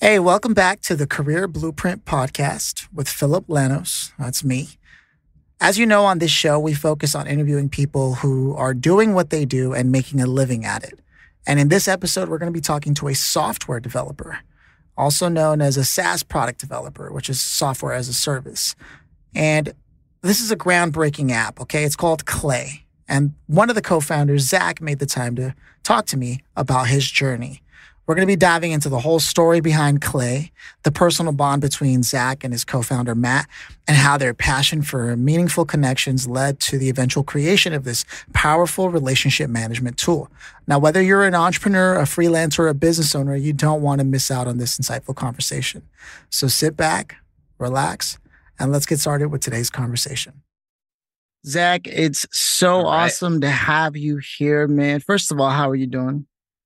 Hey, welcome back to the Career Blueprint Podcast with Philip Lanos. That's me. As you know, on this show, we focus on interviewing people who are doing what they do and making a living at it. And in this episode, we're going to be talking to a software developer, also known as a SaaS product developer, which is software as a service. And this is a groundbreaking app, okay? It's called Clay. And one of the co-founders, Zach, made the time to talk to me about his journey. We're going to be diving into the whole story behind Clay, the personal bond between Zach and his co-founder, Matt, and how their passion for meaningful connections led to the eventual creation of this powerful relationship management tool. Now, whether you're an entrepreneur, a freelancer, or a business owner, you don't want to miss out on this insightful conversation. So sit back, relax, and let's get started with today's conversation. Zach, it's so awesome to have you here, man. First of all, how are you doing?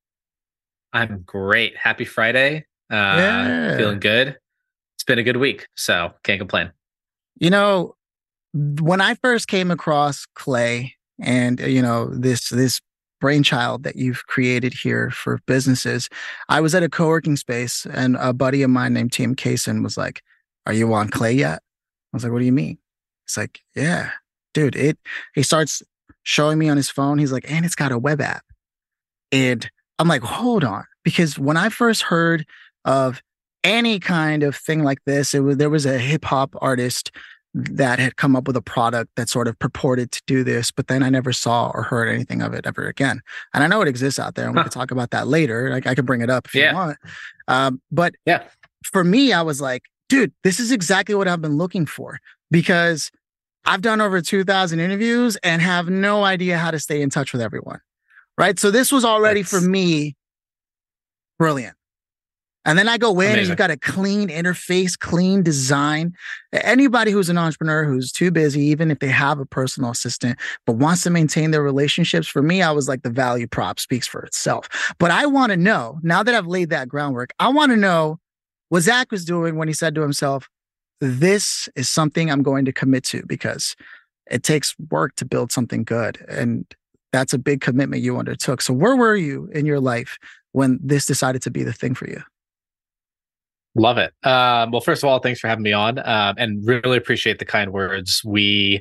I'm great. Happy Friday. Feeling good. It's been a good week, so can't complain. You know, when I first came across Clay and, this brainchild that you've created here for businesses, I was at a co-working space and a buddy of mine named Tim Kaysen was like, "Are you on Clay yet?" I was like, "What do you mean?" It's like, "Yeah, dude, he starts showing me on his phone. He's like, "And it's got a web app." And I'm like, hold on, because when I first heard of any kind of thing like this, there was a hip hop artist that had come up with a product that sort of purported to do this, but then I never saw or heard anything of it ever again. And I know it exists out there, and we could talk about that later. Like I could bring it up if you want. But for me, I was like, dude, this is exactly what I've been looking for, because I've done over 2,000 interviews and have no idea how to stay in touch with everyone. Right. So this was already for me brilliant. And then I go in and you've got a clean interface, clean design. Anybody who's an entrepreneur who's too busy, even if they have a personal assistant, but wants to maintain their relationships, for me, I was like, the value prop speaks for itself. But I want to know, now that I've laid that groundwork, I want to know what Zach was doing when he said to himself, this is something I'm going to commit to, because it takes work to build something good. And that's a big commitment you undertook. So where were you in your life when this decided to be the thing for you? Love it. Well, first of all, thanks for having me on, and really appreciate the kind words. We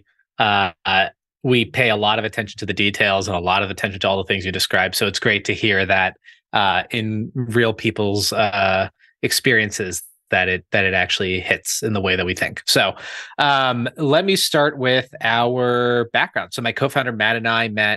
pay a lot of attention to the details and a lot of attention to all the things you described. So it's great to hear that in real people's experiences that it actually hits in the way that we think. So let me start with our background. So my co-founder Matt and I met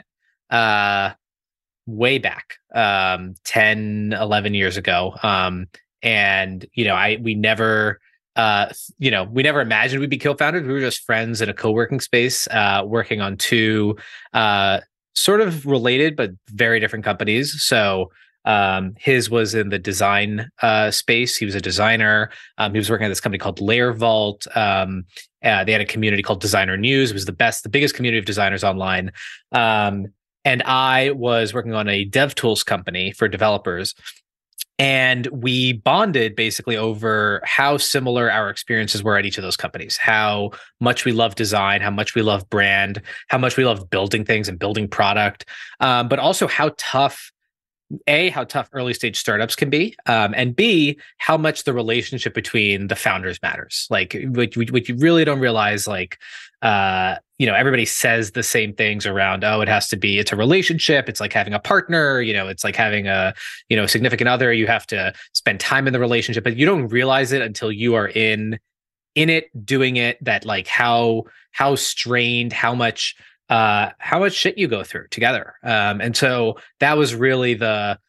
way back 10, 11 years ago. And, we never imagined we'd be co-founders. We were just friends in a co-working space, working on two sort of related, but very different companies. So his was in the design space. He was a designer. He was working at this company called Layer Vault. They had a community called Designer News. It was the biggest community of designers online. And I was working on a dev tools company for developers. And we bonded basically over how similar our experiences were at each of those companies, how much we love design, how much we love brand, how much we love building things and building product, but also how tough early stage startups can be, and B, how much the relationship between the founders matters. Like what you really don't realize, everybody says the same things around, it's a relationship. It's like having a partner, it's like having a significant other. You have to spend time in the relationship, but you don't realize it until you are in it, doing it, that like how strained, how much shit you go through together. And so that was really the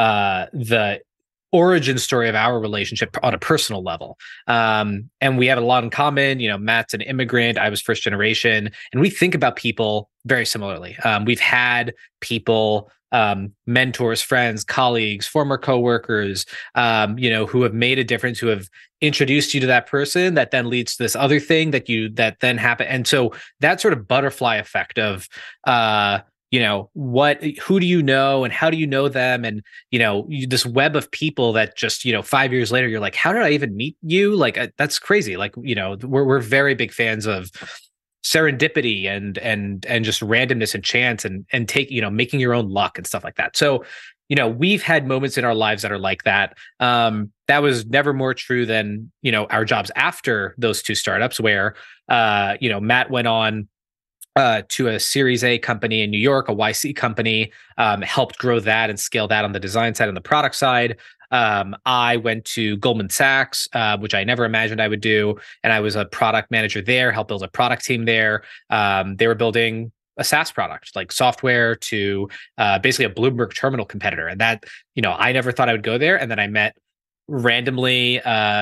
origin story of our relationship on a personal level. And we have a lot in common. Matt's an immigrant. I was first generation. And we think about people very similarly. We've had people, mentors, friends, colleagues, former coworkers, who have made a difference, who have introduced you to that person that then leads to this other thing that then happen. And so that sort of butterfly effect of, who do you know and how do you know them? And, this web of people that just, 5 years later, you're like, how did I even meet you? Like, that's crazy. Like, we're very big fans of serendipity and just randomness and chance and take, making your own luck and stuff like that. So we've had moments in our lives that are like that. That was never more true than, our jobs after those two startups where, Matt went on to a Series A company in New York, a YC company, helped grow that and scale that on the design side and the product side. I went to Goldman Sachs, which I never imagined I would do. And I was a product manager there, helped build a product team there. They were building a SaaS product, like software to basically a Bloomberg terminal competitor. And that, I never thought I would go there. And then I met randomly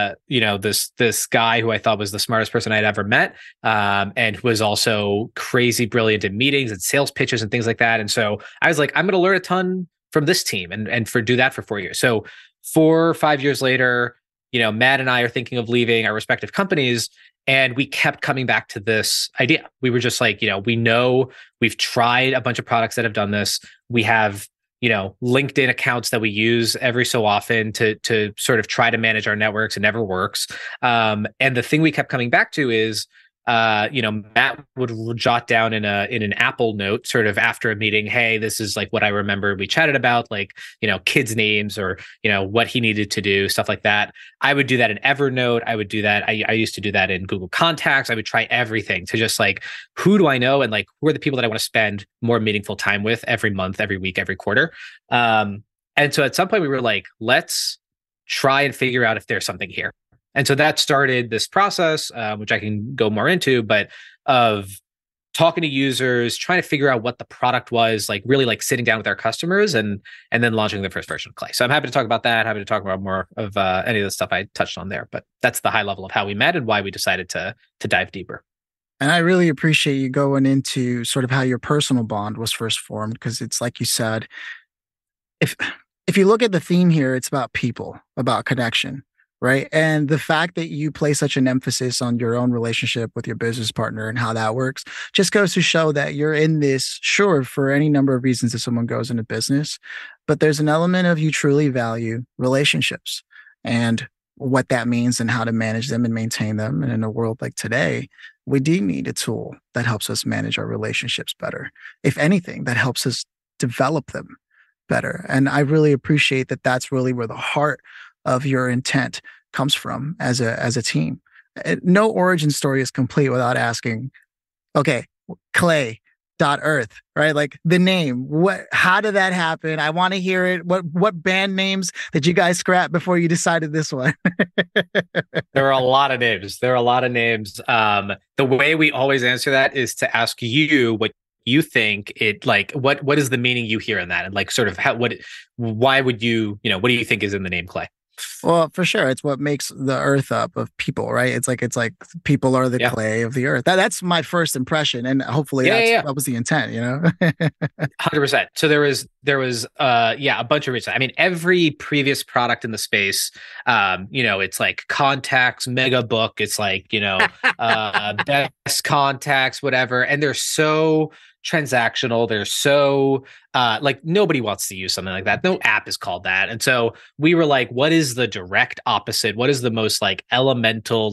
this guy who I thought was the smartest person I'd ever met, and was also crazy brilliant in meetings and sales pitches and things like that. And so I was like, I'm going to learn a ton from this team and do that for 4 years. So 4 or 5 years later, Matt and I are thinking of leaving our respective companies, and we kept coming back to this idea. We were just like, we know we've tried a bunch of products that have done this. We have LinkedIn accounts that we use every so often to sort of try to manage our networks. It never works. And the thing we kept coming back to is, Matt would jot down in an Apple note sort of after a meeting, hey, this is like what I remember we chatted about, like, kids' names or, what he needed to do, stuff like that. I would do that in Evernote. I would do that. I used to do that in Google Contacts. I would try everything to just like, who do I know? And like, who are the people that I want to spend more meaningful time with every month, every week, every quarter? And so at some point we were like, let's try and figure out if there's something here. And so that started this process, which I can go more into, but of talking to users, trying to figure out what the product was, like really like sitting down with our customers and then launching the first version of Clay. So I'm happy to talk about that, happy to talk about more of any of the stuff I touched on there, but that's the high level of how we met and why we decided to dive deeper. And I really appreciate you going into sort of how your personal bond was first formed, because it's like you said, if you look at the theme here, it's about people, about connection. Right. And the fact that you place such an emphasis on your own relationship with your business partner and how that works just goes to show that you're in this, sure, for any number of reasons if someone goes into business, but there's an element of you truly value relationships and what that means and how to manage them and maintain them. And in a world like today, we do need a tool that helps us manage our relationships better. If anything, that helps us develop them better. And I really appreciate that that's really where the heart of your intent comes from as a team. No origin story is complete without asking, okay, Clay.Earth, right? Like the name, how did that happen? I want to hear it. What band names did you guys scrap before you decided this one? There are a lot of names. The way we always answer that is to ask you what you think it like, what is the meaning you hear in that? And like sort of why would you, what do you think is in the name Clay? Well, for sure. It's what makes the earth up of people, right? It's like people are the clay of the earth. That's my first impression. And hopefully that was the intent, 100%. So there was a bunch of reasons. I mean, every previous product in the space, it's like contacts, mega book. It's like, best contacts, whatever. And they're so transactional. They're so like nobody wants to use something like that. No app is called that. And so we were like, what is the direct opposite? What is the most like elemental,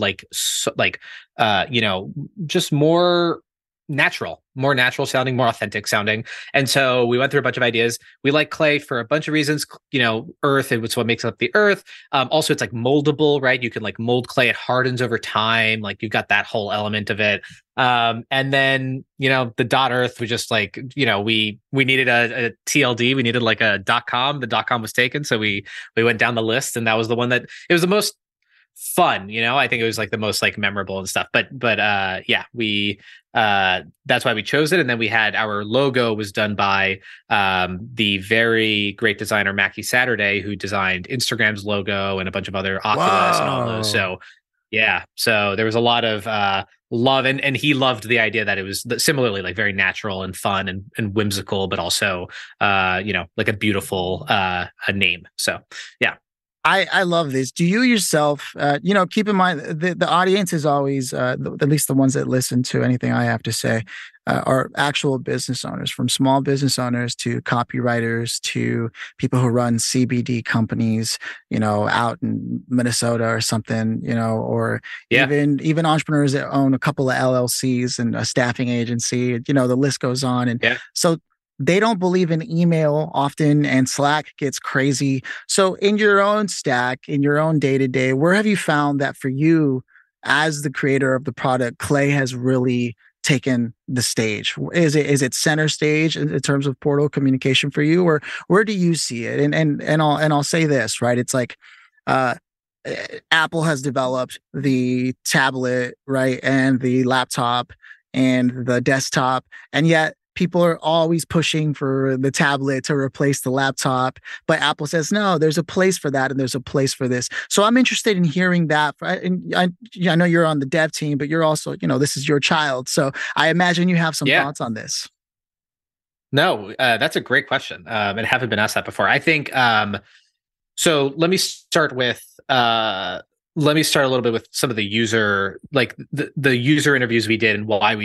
just more natural sounding, more authentic sounding. And so we went through a bunch of ideas. We like Clay for a bunch of reasons. Earth, it's what makes up the earth. Also, it's like moldable, right? You can like mold clay, it hardens over time. Like you've got that whole element of it. And then, the .earth, we just like, we needed a TLD. We needed like a .com. The .com was taken. So we went down the list, and that was the one that it was the most fun. I think it was like the most like memorable and stuff, but we that's why we chose it. And then we had our logo was done by the very great designer Mackie Saturday, who designed Instagram's logo and a bunch of other Oculus and all those. So so there was a lot of love, and he loved the idea that it was similarly like very natural and fun and whimsical, but also like a beautiful a name. So I love this. Do you yourself, keep in mind the audience is always, at least the ones that listen to anything I have to say, are actual business owners, from small business owners to copywriters to people who run CBD companies, out in Minnesota or something, or even entrepreneurs that own a couple of LLCs and a staffing agency. The list goes on. And so they don't believe in email often, and Slack gets crazy. So in your own stack, in your own day to day, where have you found that for you as the creator of the product, Clay has really taken the stage? Is it center stage in terms of portal communication for you, or where do you see it? And I'll say this, right? It's like uh Apple has developed the tablet, right, and the laptop and the desktop, and yet people are always pushing for the tablet to replace the laptop. But Apple says, no, there's a place for that and there's a place for this. So I'm interested in hearing that. And I know you're on the dev team, but you're also, this is your child. So I imagine you have some thoughts on this. No, that's a great question. And haven't been asked that before. I think, so let me start a little bit with some of the user, like the user interviews we did and why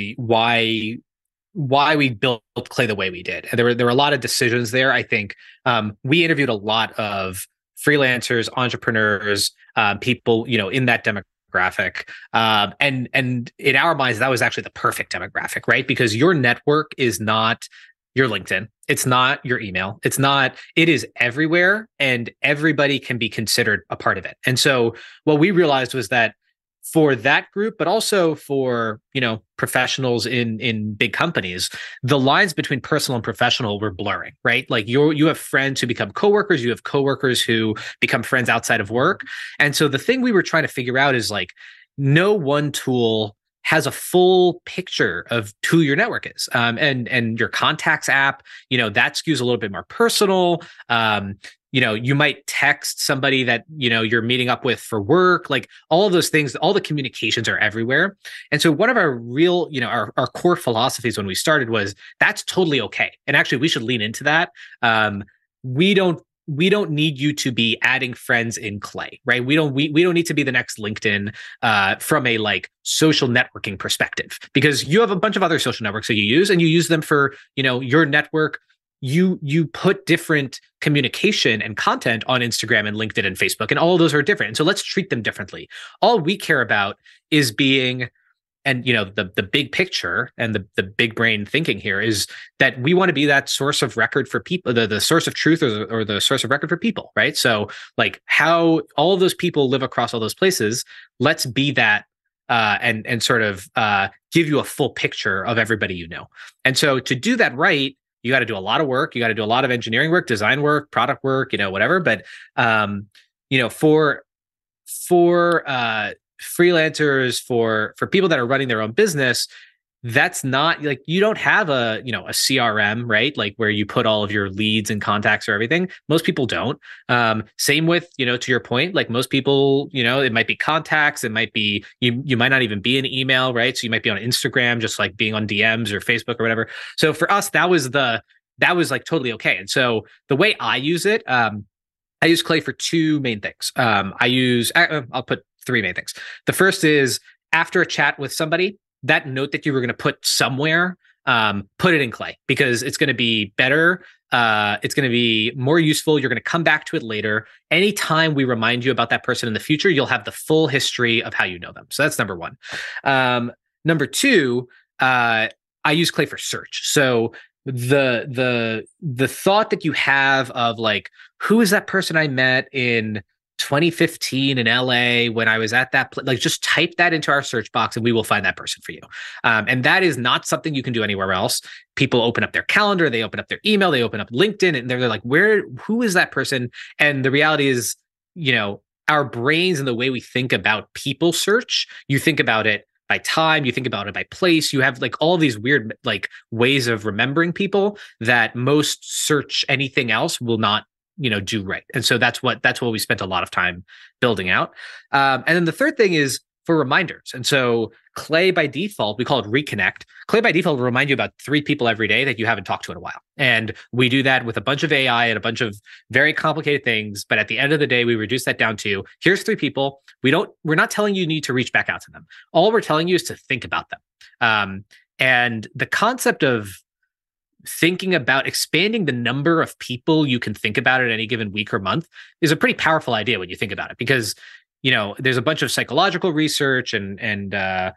we built Clay the way we did. And there were a lot of decisions there. I think we interviewed a lot of freelancers, entrepreneurs, people, in that demographic. And in our minds, that was actually the perfect demographic, right? Because your network is not your LinkedIn. It's not your email. It is everywhere, and everybody can be considered a part of it. And so what we realized was that for that group, but also for, professionals in big companies, the lines between personal and professional were blurring, right? Like you have friends who become coworkers, you have coworkers who become friends outside of work. And so the thing we were trying to figure out is like, no one tool has a full picture of who your network is. And your contacts app, that skews a little bit more personal. You might text somebody that, you're meeting up with for work, like all of those things, all the communications are everywhere. And so one of our real, our core philosophies when we started was that's totally okay. And actually we should lean into that. We don't need you to be adding friends in Clay, right? We don't need to be the next LinkedIn from a like social networking perspective, because you have a bunch of other social networks that you use, and you use them for, your network. You put different communication and content on Instagram and LinkedIn and Facebook, and all of those are different. And so let's treat them differently. All we care about is being, and the big picture and the big brain thinking here is that we want to be that source of record for people, the source of truth or the source of record for people, right? So like how all of those people live across all those places, let's be that and sort of give you a full picture of everybody And so to do that right, you got to do a lot of work. You got to do a lot of engineering work, design work, product work, whatever. But for freelancers, for people that are running their own business, that's not like, you don't have a CRM, right? Like where you put all of your leads and contacts or everything. Most people don't. Same with, to your point, like most people, it might be contacts. It might be, you might not even be an email, right? So you might be on Instagram, just like being on DMs or Facebook or whatever. So for us, that was like totally okay. And so the way I use it, I use Clay for two main things. I'll put three main things. The first is after a chat with somebody, that note that you were going to put somewhere, put it in Clay, because it's going to be better. It's going to be more useful. You're going to come back to it later. Anytime we remind you about that person in the future, you'll have the full history of how you know them. So that's number one. Number two, I use Clay for search. So the thought that you have of like, who is that person I met in 2015 in LA when I was at that place, like just type that into our search box and we will find that person for you. And that is not something you can do anywhere else. People open up their calendar, they open up their email, they open up LinkedIn, and they're like, who is that person? And the reality is, our brains and the way we think about people search, you think about it by time, you think about it by place, you have like all these weird like ways of remembering people that most search anything else will not do right. And so that's what we spent a lot of time building out. And then the third thing is for reminders. And so Clay by default, we call it Reconnect. Clay by default will remind you about 3 people every day that you haven't talked to in a while. And we do that with a bunch of AI and a bunch of very complicated things. But at the end of the day, we reduce that down to here's 3 people. We're not telling you need to reach back out to them. All we're telling you is to think about them. And the concept of thinking about expanding the number of people you can think about at any given week or month is a pretty powerful idea when you think about it, because there's a bunch of psychological research and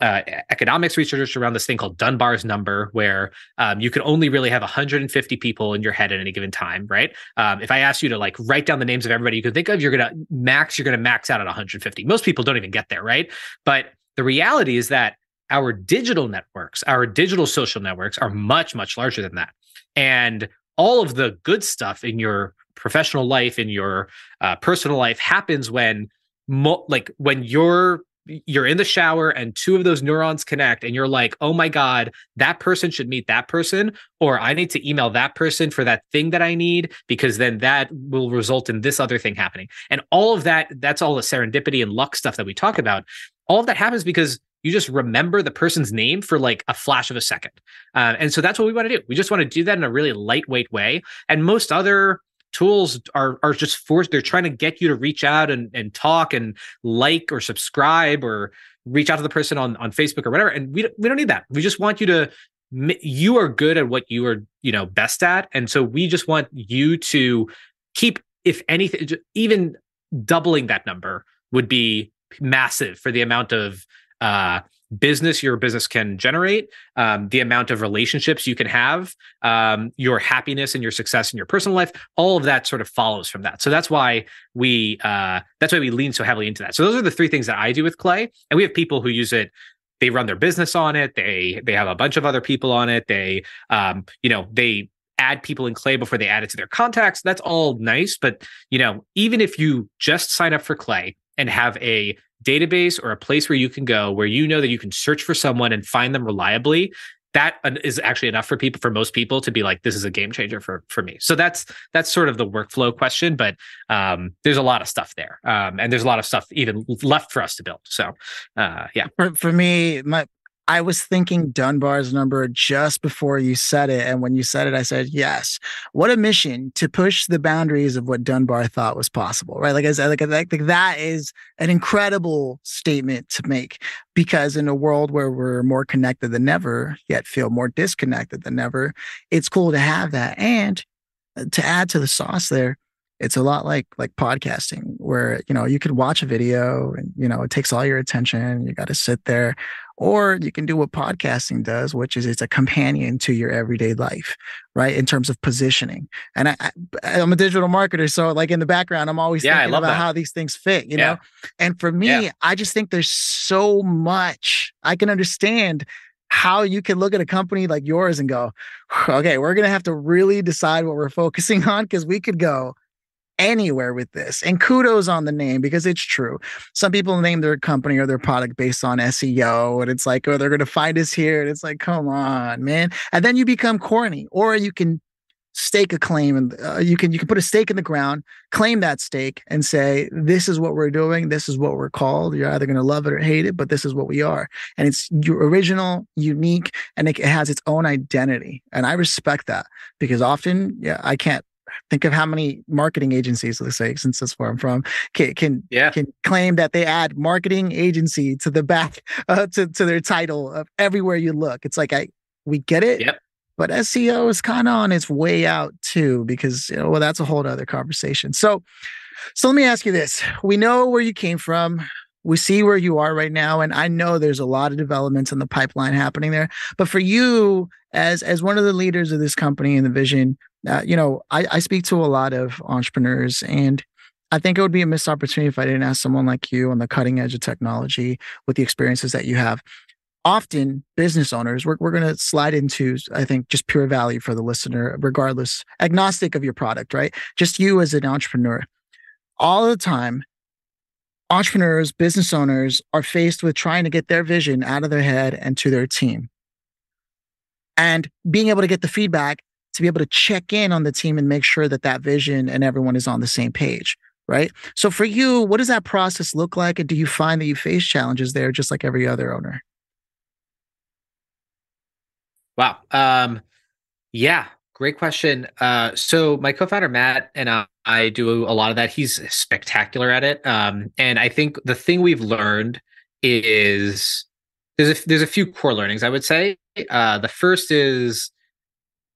economics research around this thing called Dunbar's number, where you can only really have 150 people in your head at any given time, right? If I ask you to like write down the names of everybody you can think of, you're gonna max out at 150. Most people don't even get there, right? But the reality is that our digital networks, our digital social networks are much, much larger than that. And all of the good stuff in your professional life, in your personal life happens when when you're in the shower and two of those neurons connect and you're like, oh my God, that person should meet that person, or I need to email that person for that thing that I need, because then that will result in this other thing happening. And all of that's all the serendipity and luck stuff that we talk about. All of that happens because you just remember the person's name for like a flash of a second. And so that's what we want to do. We just want to do that in a really lightweight way. And most other tools are just forced. They're trying to get you to reach out and talk and like or subscribe or reach out to the person on Facebook or whatever. And we don't need that. We just want you are good at what you are, best at. And so we just want you to keep, if anything, even doubling that number would be massive for the amount of business your business can generate, the amount of relationships you can have, your happiness and your success in your personal life. All of that sort of follows from that. So that's why we lean so heavily into that. So those are the three things that I do with Clay. And we have people who use it. They run their business on it. They have a bunch of other people on it. They add people in Clay before they add it to their contacts. That's all nice. But, even if you just sign up for Clay and have a database or a place where you can go, where that you can search for someone and find them reliably, that is actually enough for most people to be like, this is a game changer for me. So that's sort of the workflow question, but there's a lot of stuff there. And there's a lot of stuff even left for us to build. So yeah. For me, I was thinking Dunbar's number just before you said it. And when you said it, I said, yes. What a mission to push the boundaries of what Dunbar thought was possible, right? Like I said, that is an incredible statement to make, because in a world where we're more connected than ever, yet feel more disconnected than ever, it's cool to have that. And to add to the sauce there, it's a lot like podcasting, where, you could watch a video and, it takes all your attention. You got to sit there. Or you can do what podcasting does, which is it's a companion to your everyday life, right? In terms of positioning. And I'm a digital marketer. So like in the background, I'm always thinking about how these things fit, you know? And for me, I just think there's so much. I can understand how you can look at a company like yours and go, okay, we're going to have to really decide what we're focusing on, because we could go anywhere with this. And kudos on the name, because it's true. Some people name their company or their product based on SEO, and it's like, oh, they're going to find us here. And it's like, come on, man. And then you become corny. Or you can stake a claim, and you can put a stake in the ground, claim that stake, and say, this is what we're doing. This is what we're called. You're either going to love it or hate it, but this is what we are. And it's your original, unique, and it has its own identity. And I respect that, because often, I can't think of how many marketing agencies, let's say, since that's where I'm from, can claim that they add marketing agency to the back to their title of everywhere you look. It's like, we get it. Yep. But SEO is kind of on its way out too, because that's a whole other conversation. So let me ask you this: we know where you came from. We see where you are right now, and I know there's a lot of developments in the pipeline happening there. But for you, as one of the leaders of this company and the vision, I speak to a lot of entrepreneurs, and I think it would be a missed opportunity if I didn't ask someone like you on the cutting edge of technology with the experiences that you have. Often business owners, we're going to slide into, I think, just pure value for the listener, regardless, agnostic of your product, right? Just you as an entrepreneur. All the time, entrepreneurs, business owners are faced with trying to get their vision out of their head and to their team. And being able to get the feedback to be able to check in on the team and make sure that vision and everyone is on the same page, right? So for you, what does that process look like? And do you find that you face challenges there just like every other owner? Wow. Yeah, great question. So my co-founder, Matt, and I do a lot of that. He's spectacular at it. And I think the thing we've learned is there's a few core learnings, I would say. The first is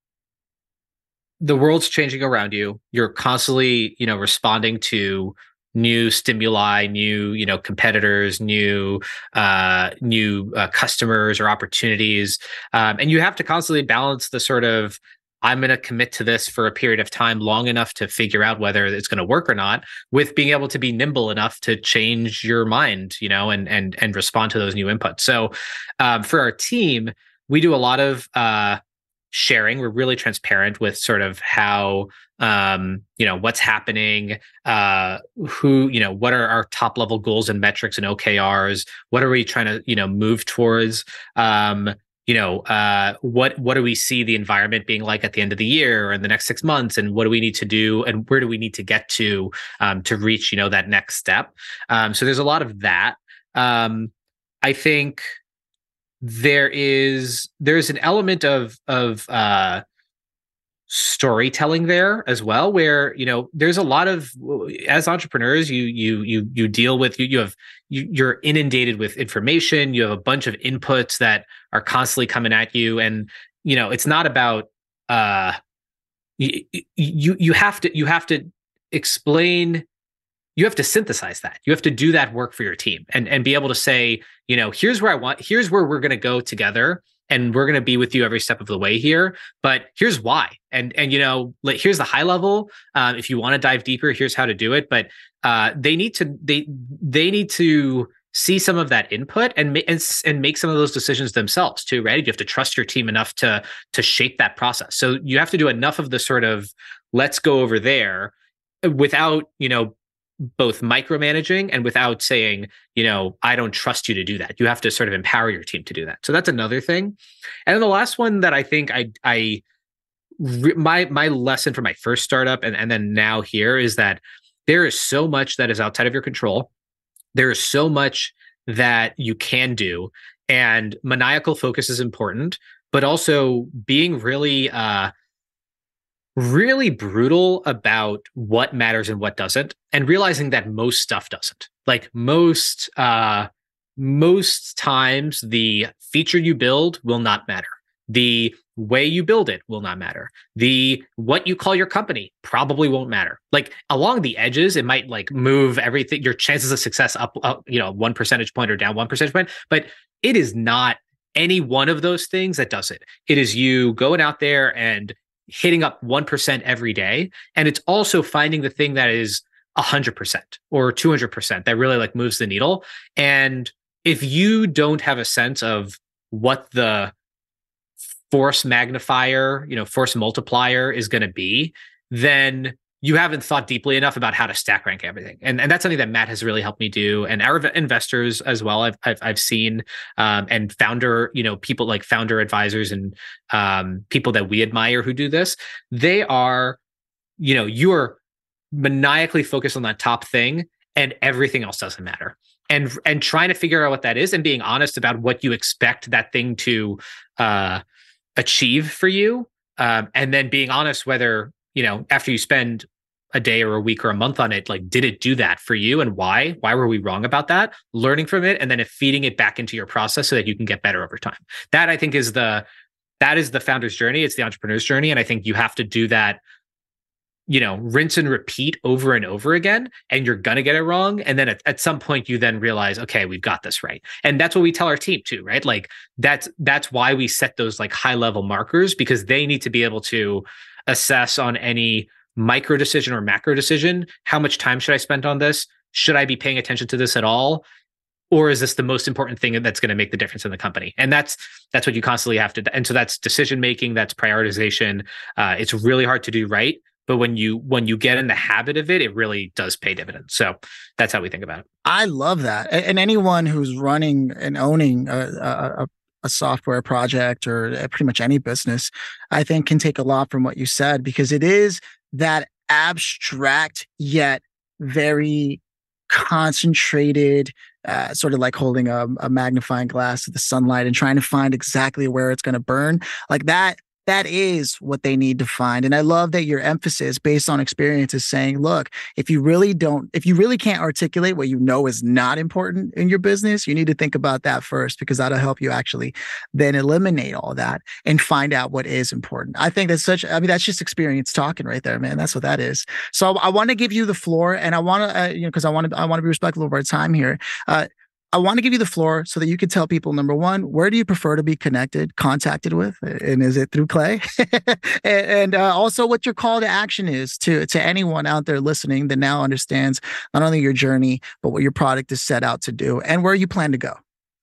the world's changing around you. You're constantly, responding to new stimuli, new, competitors, new customers or opportunities. And you have to constantly balance the sort of, I'm going to commit to this for a period of time long enough to figure out whether it's going to work or not, with being able to be nimble enough to change your mind, and respond to those new inputs. So for our team, we do a lot of sharing. We're really transparent with sort of how, what's happening, what are our top level goals and metrics and OKRs? What are we trying to, move towards? What do we see the environment being like at the end of the year or in the next 6 months? And what do we need to do? And where do we need to get to reach, that next step? So there's a lot of that. I think there's an element of storytelling there as well, where there's a lot of, as entrepreneurs, you deal with, you're inundated with information. You have a bunch of inputs that are constantly coming at you, and it's not about you have to explain. You have to synthesize that. You have to do that work for your team and be able to say, here's where we're going to go together, and we're going to be with you every step of the way here, but here's why. And here's the high level. If you want to dive deeper, here's how to do it. But they need to see some of that input and make some of those decisions themselves too, right? You have to trust your team enough to shape that process. So you have to do enough of the sort of, let's go over there, without, both micromanaging and without saying, I don't trust you to do that. You have to sort of empower your team to do that. So that's another thing. And then the last one that I think my lesson from my first startup and then now here is that there is so much that is outside of your control. There is so much that you can do, and maniacal focus is important, but also being really brutal about what matters and what doesn't, and realizing that most stuff doesn't. Like most times, the feature you build will not matter. The way you build it will not matter. What you call your company probably won't matter. Like along the edges, it might like move everything, your chances of success up 1 percentage point or down 1 percentage point, but it is not any one of those things that does it. It is you going out there and hitting up 1% every day. And it's also finding the thing that is 100% or 200% that really like moves the needle. And if you don't have a sense of what the force magnifier, force multiplier is going to be, then you haven't thought deeply enough about how to stack rank everything. And that's something that Matt has really helped me do. And our investors as well, I've seen, and founder, people like founder advisors and people that we admire who do this, they are, you are maniacally focused on that top thing and everything else doesn't matter. And trying to figure out what that is and being honest about what you expect that thing to achieve for you. And then being honest whether, after you spend a day or a week or a month on it, like, did it do that for you and why? Why were we wrong about that? Learning from it and then feeding it back into your process so that you can get better over time. That I think is the founder's journey. It's the entrepreneur's journey. And I think you have to do that, rinse and repeat over and over again, and you're going to get it wrong. And then at some point you then realize, okay, we've got this right. And that's what we tell our team too, right? Like that's why we set those like high level markers, because they need to be able to assess on any micro decision or macro decision. How much time should I spend on this? Should I be paying attention to this at all? Or is this the most important thing that's going to make the difference in the company? And that's what you constantly have to. And so that's decision making, that's prioritization. It's really hard to do right. But when you get in the habit of it, it really does pay dividends. So that's how we think about it. I love that. And anyone who's running and owning a software project or pretty much any business, I think can take a lot from what you said, because it is that abstract yet very concentrated, sort of like holding a magnifying glass to the sunlight and trying to find exactly where it's going to burn. Like that that is what they need to find. And I love that your emphasis based on experience is saying, look, if you really can't articulate what you know is not important in your business, you need to think about that first, because that'll help you actually then eliminate all that and find out what is important. I think that's just experience talking right there, man. That's what that is. So I want to give you the floor, and I want to, because I want to be respectful of our time here. I want to give you the floor so that you can tell people, number one, where do you prefer to be contacted with? And is it through Clay? and also what your call to action is to anyone out there listening that now understands not only your journey, but what your product is set out to do and where you plan to go.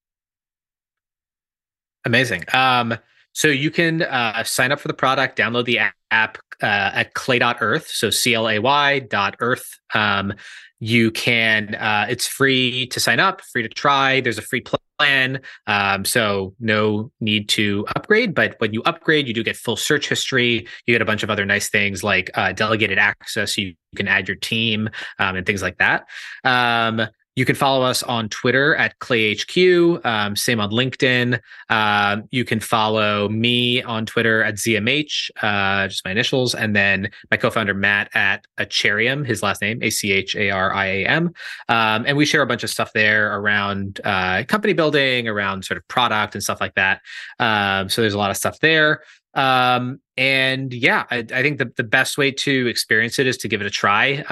Amazing. So you can sign up for the product, download the app at clay.earth. So CLAY.earth. You can, it's free to sign up, free to try. There's a free plan. So no need to upgrade, but when you upgrade, you do get full search history. You get a bunch of other nice things like delegated access. You can add your team and things like that. You can follow us on Twitter at ClayHQ, same on LinkedIn. You can follow me on Twitter at ZMH, just my initials, and then my co-founder Matt at Achariam, his last name, ACHARIAM. And we share a bunch of stuff there around company building, around sort of product and stuff like that. So there's a lot of stuff there. And yeah, I think the best way to experience it is to give it a try.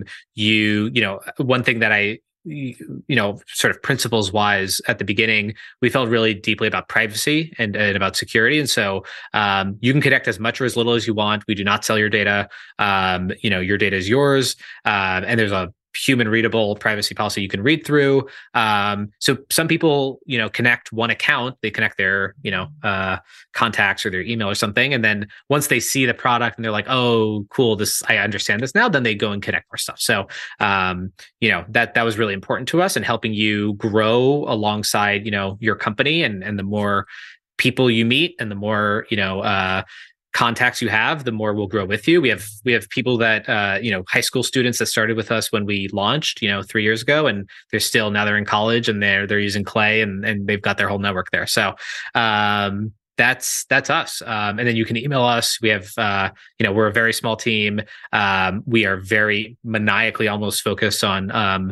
One thing that sort of principles wise at the beginning, we felt really deeply about privacy and about security. And so you can connect as much or as little as you want. We do not sell your data. Your data is yours. And there's a human readable privacy policy you can read through. So some people, connect one account, they connect their, contacts or their email or something. And then once they see the product and they're like, oh, cool, I understand this now, then they go and connect more stuff. So, that was really important to us and helping you grow alongside, your company and the more people you meet and the more, contacts you have, the more we'll grow with you. We have people that high school students that started with us when we launched 3 years ago, and they're in college and they're using Clay and they've got their whole network there. So that's us. And then you can email us. We have we're a very small team. We are very maniacally almost focused on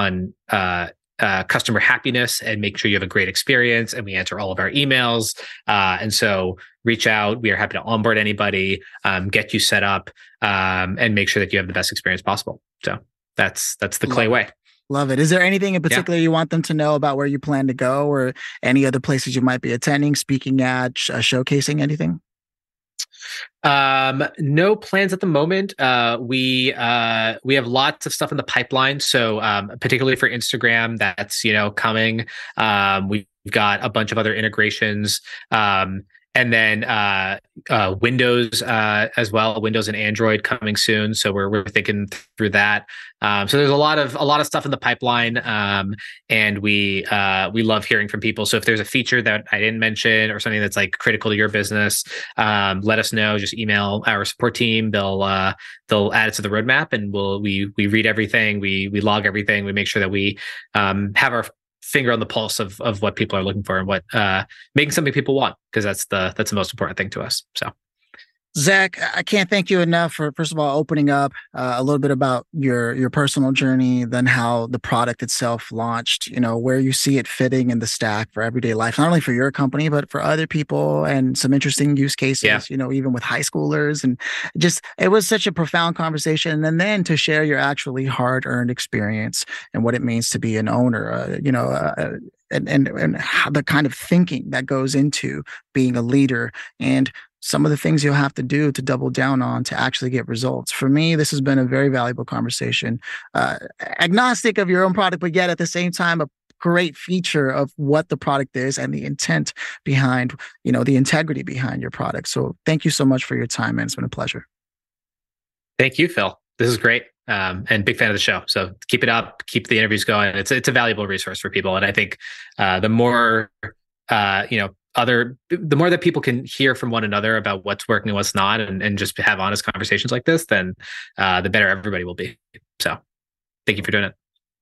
customer happiness and make sure you have a great experience, and we answer all of our emails. And so reach out. We are happy to onboard anybody, get you set up, and make sure that you have the best experience possible. So that's the Clay way. Love it. Is there anything in particular you want them to know about where you plan to go, or any other places you might be attending, speaking at, showcasing anything? No plans at the moment. We have lots of stuff in the pipeline. So, particularly for Instagram, that's, coming. We've got a bunch of other integrations. And then Windows as well, Windows and Android coming soon. So we're thinking through that. So there's a lot of stuff in the pipeline, and we love hearing from people. So if there's a feature that I didn't mention or something that's like critical to your business, let us know. Just email our support team. They'll add it to the roadmap, and we read everything. We log everything. We make sure that we have our finger on the pulse of what people are looking for and what making something people want, because that's the most important thing to us. So Zach, I can't thank you enough for, first of all, opening up a little bit about your personal journey, then how the product itself launched, where you see it fitting in the stack for everyday life, not only for your company, but for other people, and some interesting use cases, even with high schoolers. And just, it was such a profound conversation. And then to share your actually hard-earned experience and what it means to be an owner, and how the kind of thinking that goes into being a leader, and some of the things you'll have to do to double down on to actually get results. For me, this has been a very valuable conversation, agnostic of your own product, but yet at the same time, a great feature of what the product is and the intent behind, the integrity behind your product. So thank you so much for your time, man. It's been a pleasure. Thank you, Phil. This is great. And big fan of the show. So keep it up, keep the interviews going. It's a valuable resource for people. And I think the more, the more that people can hear from one another about what's working and what's not, and just have honest conversations like this, then the better everybody will be. So thank you for doing it.